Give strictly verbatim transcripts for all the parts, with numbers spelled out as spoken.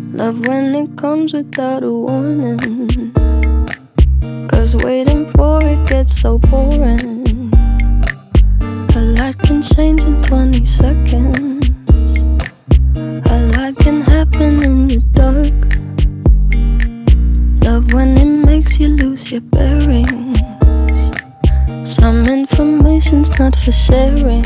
Love when it comes without a warning, 'cause waiting for it gets so boring. A lot can change in twenty seconds. A lot can happen in the dark. Love when it makes you lose your bearings. Some information's not for sharing.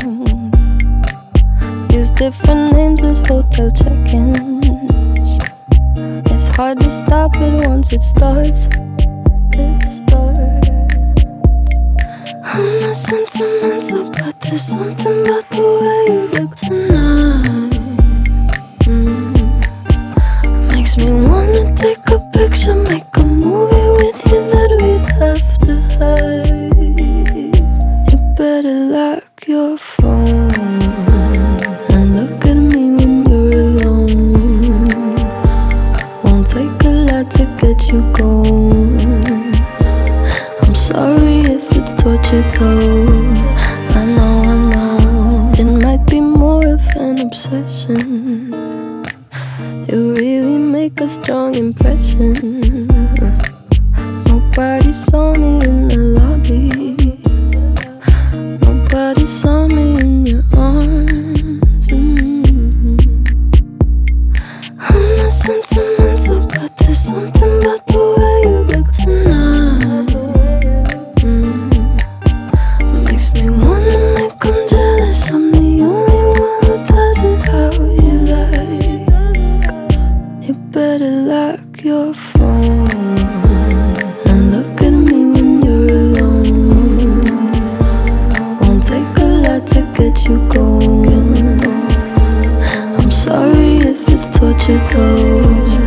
Use different names at hotel check-ins. It's hard to stop it once it starts. It starts. I'm not sentimental, but there's something about the way you look tonight. mm. Makes me wanna take a picture, make a movie with you that we'd have to hide. You better lock your phone and look at me when you're alone. Won't take a lot to get you going. I'm sorry if it's torture though. I know, I know. It might be more of an obsession. You really make a strong impression. Nobody saw me in the lobby. Nobody saw me in your arms. mm. I'm not sentimental, but there's something about the way you look tonight. mm. Makes me wanna make 'em jealous. I'm the only one who does it how you like. You better lock your phone and look at me when you're alone. Won't take a lot to get you going. I'm sorry if it's torture though.